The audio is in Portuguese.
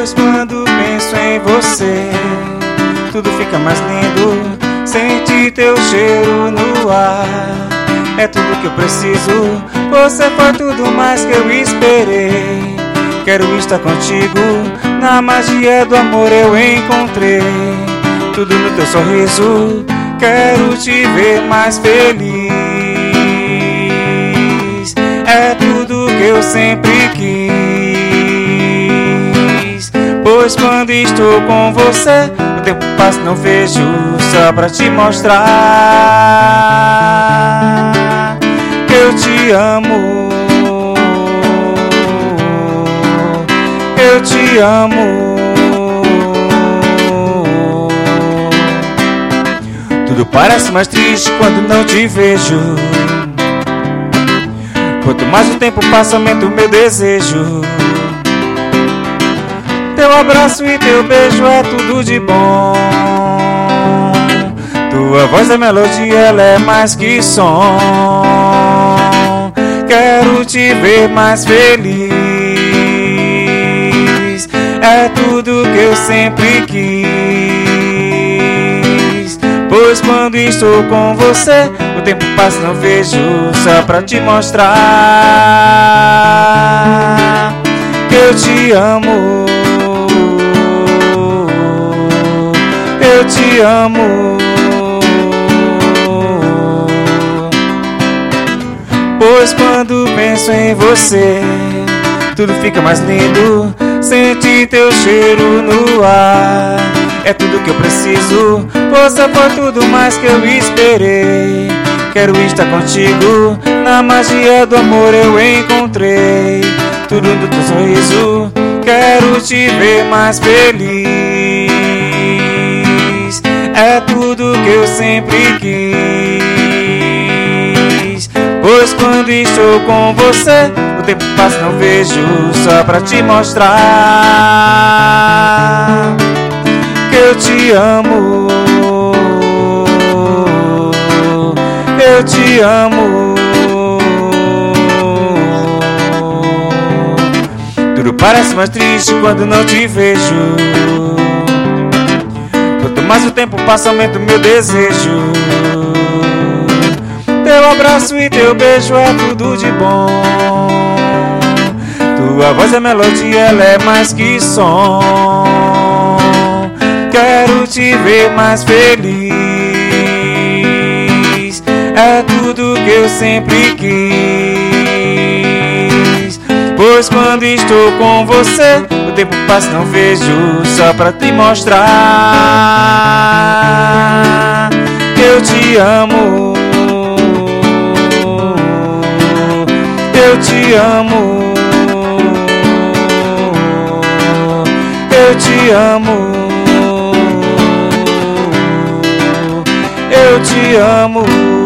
Pois quando penso em você, tudo fica mais lindo. Sentir teu cheiro no ar é tudo que eu preciso. Você foi tudo mais que eu esperei. Quero estar contigo, na magia do amor eu encontrei tudo no teu sorriso. Quero te ver mais feliz. É tudo que eu sempre quis. Pois quando estou com você, o tempo passa, não vejo. Só pra te mostrar que eu te amo. Eu te amo. Tudo parece mais triste quando não te vejo. Quanto mais o tempo passa, aumenta o meu desejo. Teu abraço e teu beijo é tudo de bom. Tua voz é melodia, ela é mais que som. Quero te ver mais feliz. É tudo que eu sempre quis. Pois quando estou com você, o tempo passa, não vejo. Só pra te mostrar que eu te amo. Eu te amo. Pois quando penso em você, tudo fica mais lindo. Sentir teu cheiro no ar é tudo que eu preciso. Você foi tudo mais que eu esperei. Quero estar contigo, na magia do amor eu encontrei tudo no teu sorriso. Quero te ver mais feliz. É tudo que eu sempre quis. Pois quando estou com você, o tempo passa, não vejo. Só pra te mostrar que eu te amo. Eu te amo. Tudo parece mais triste quando não te vejo. Quanto mais o tempo passa, aumenta o meu desejo. Teu abraço e teu beijo é tudo de bom. Tua voz é melodia, ela é mais que som. Quero te ver mais feliz. É tudo que eu sempre quis. Pois quando estou com você, o tempo passa, não vejo. Só pra te mostrar que eu te amo. Eu te amo. Eu te amo. Eu te amo.